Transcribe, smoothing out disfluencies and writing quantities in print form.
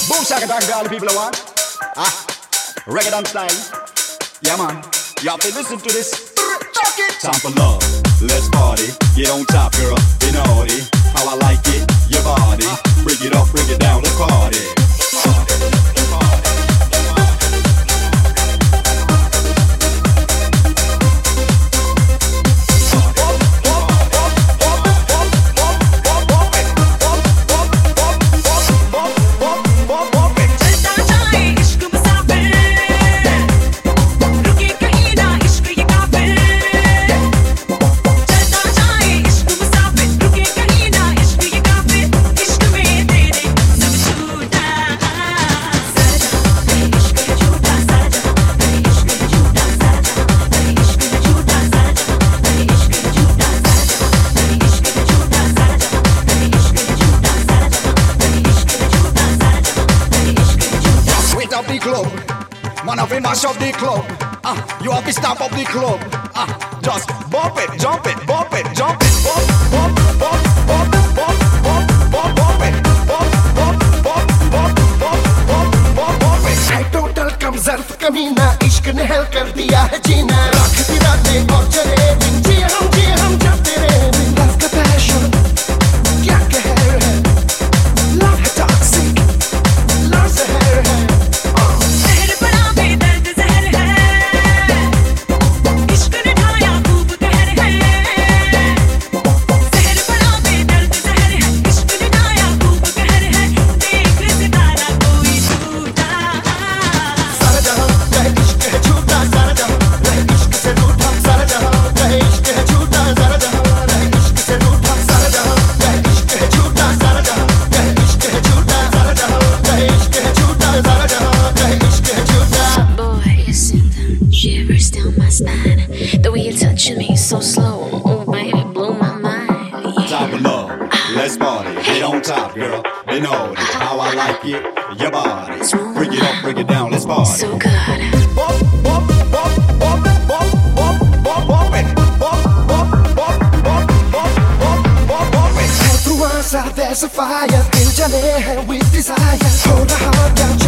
Boom shaka bang for all the people I want. Ah, reggae style. Yeah man, y'all can listen to this. Chuck it. Time for love, let's party. Get on top, girl, be naughty. How I like it, your body. Bring it up, bring it down, let's party. Man, I feel mash up the club. You have to stamp up the club. Just bump it, jump it, bump it, jump it, bump, bump, bump, bump, bump, bump, bump, bump it, bump, bump, bump, bump, bump, bump, bump, bump it. है total कम ज़र्फ कमीना, इश्क ने हल कर दिया है जीना. राख दी रातें और चले दिन, जी हम चलते रहे दिन. Love का passion, क्या कहर है. Love है toxic, love जहर है. So slow, oh baby, blow my mind. Yeah. Time for love, let's party. Get on top, girl, they know how I like it. Your body, bring it up, bring it down, let's party. So good. Bump, bump, bump, bump, bump, bump, bump, bump it. Bump, bump, bump, bump, bump, bump, bump, bump it. Through us, there's a fire. Dil jale hai with desire. Hold the heart down.